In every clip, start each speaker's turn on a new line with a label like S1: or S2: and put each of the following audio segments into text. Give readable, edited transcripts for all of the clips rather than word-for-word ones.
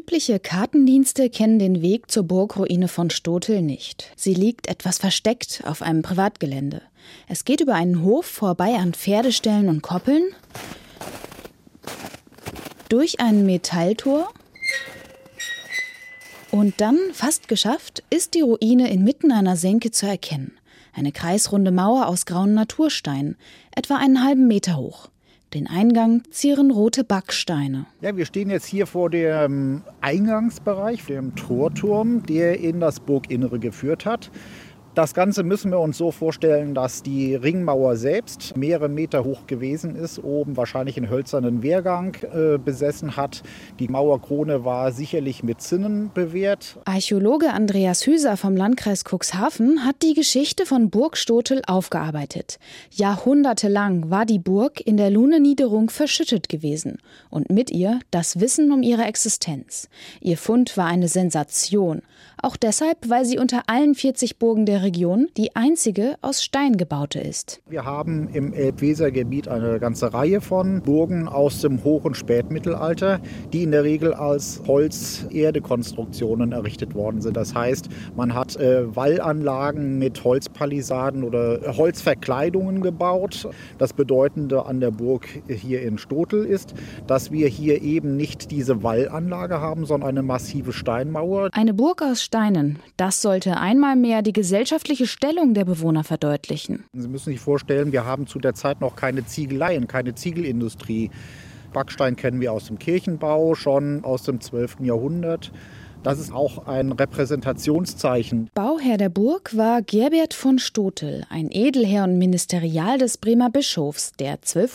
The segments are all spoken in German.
S1: Übliche Kartendienste kennen den Weg zur Burgruine von Stotel nicht. Sie liegt etwas versteckt auf einem Privatgelände. Es geht über einen Hof vorbei an Pferdeställen und Koppeln, durch ein Metalltor und dann, fast geschafft, ist die Ruine inmitten einer Senke zu erkennen. Eine kreisrunde Mauer aus grauen Natursteinen, etwa einen halben Meter hoch. Den Eingang zieren rote Backsteine.
S2: Ja, wir stehen jetzt hier vor dem Eingangsbereich, dem Torturm, der in das Burginnere geführt hat. Das Ganze müssen wir uns so vorstellen, dass die Ringmauer selbst mehrere Meter hoch gewesen ist, oben wahrscheinlich einen hölzernen Wehrgang besessen hat. Die Mauerkrone war sicherlich mit Zinnen bewehrt.
S1: Archäologe Andreas Hüser vom Landkreis Cuxhaven hat die Geschichte von Burg Stotel aufgearbeitet. Jahrhundertelang war die Burg in der Luneniederung verschüttet gewesen und mit ihr das Wissen um ihre Existenz. Ihr Fund war eine Sensation, auch deshalb, weil sie unter allen 40 Burgen der Region die einzige aus Stein gebaute ist.
S2: Wir haben im Elb-Weser-Gebiet eine ganze Reihe von Burgen aus dem Hoch- und Spätmittelalter, die in der Regel als Holz-Erde-Konstruktionen errichtet worden sind. Das heißt, man hat Wallanlagen mit Holzpalisaden oder Holzverkleidungen gebaut. Das Bedeutende an der Burg hier in Stotel ist, dass wir hier eben nicht diese Wallanlage haben, sondern eine massive Steinmauer.
S1: Eine Burg aus Steinen, das sollte einmal mehr die gesellschaftliche Stellung der Bewohner verdeutlichen.
S2: Sie müssen sich vorstellen, wir haben zu der Zeit noch keine Ziegeleien, keine Ziegelindustrie. Backstein kennen wir aus dem Kirchenbau, schon aus dem 12. Jahrhundert. Das ist auch ein Repräsentationszeichen.
S1: Bauherr der Burg war Gerbert von Stotel, ein Edelherr und Ministerial des Bremer Bischofs, der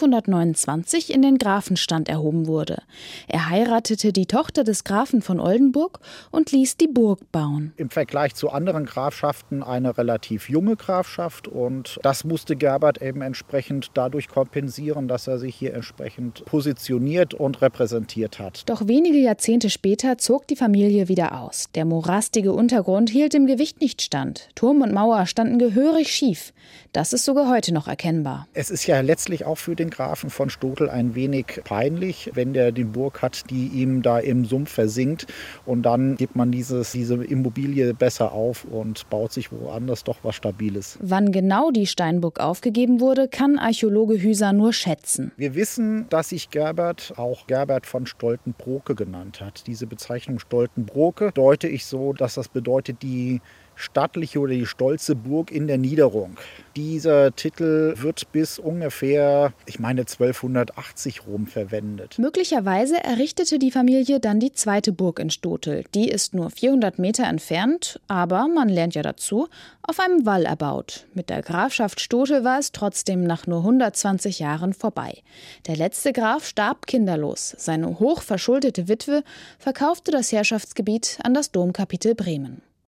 S1: 1229 in den Grafenstand erhoben wurde. Er heiratete die Tochter des Grafen von Oldenburg und ließ die Burg bauen.
S2: Im Vergleich zu anderen Grafschaften eine relativ junge Grafschaft, und das musste Gerbert eben entsprechend dadurch kompensieren, dass er sich hier entsprechend positioniert und repräsentiert hat.
S1: Doch wenige Jahrzehnte später zog die Familie wieder aus. Der morastige Untergrund hielt dem Gewicht nicht stand. Turm und Mauer standen gehörig schief. Das ist sogar heute noch erkennbar.
S2: Es ist ja letztlich auch für den Grafen von Stotel ein wenig peinlich, wenn der die Burg hat, die ihm da im Sumpf versinkt, und dann gibt man diese Immobilie besser auf und baut sich woanders doch was Stabiles.
S1: Wann genau die Steinburg aufgegeben wurde, kann Archäologe Hüser nur schätzen.
S2: Wir wissen, dass sich Gerbert auch Gerbert von Stoltenbroke genannt hat. Diese Bezeichnung Stoltenbroke deute ich so, dass das bedeutet die stattliche oder die stolze Burg in der Niederung. Dieser Titel wird bis ungefähr, 1280 rum verwendet.
S1: Möglicherweise errichtete die Familie dann die zweite Burg in Stotel. Die ist nur 400 Meter entfernt, aber, man lernt ja dazu, auf einem Wall erbaut. Mit der Grafschaft Stotel war es trotzdem nach nur 120 Jahren vorbei. Der letzte Graf starb kinderlos. Seine hochverschuldete Witwe verkaufte das Herrschaftsgebiet an das Domkapitel Bremen.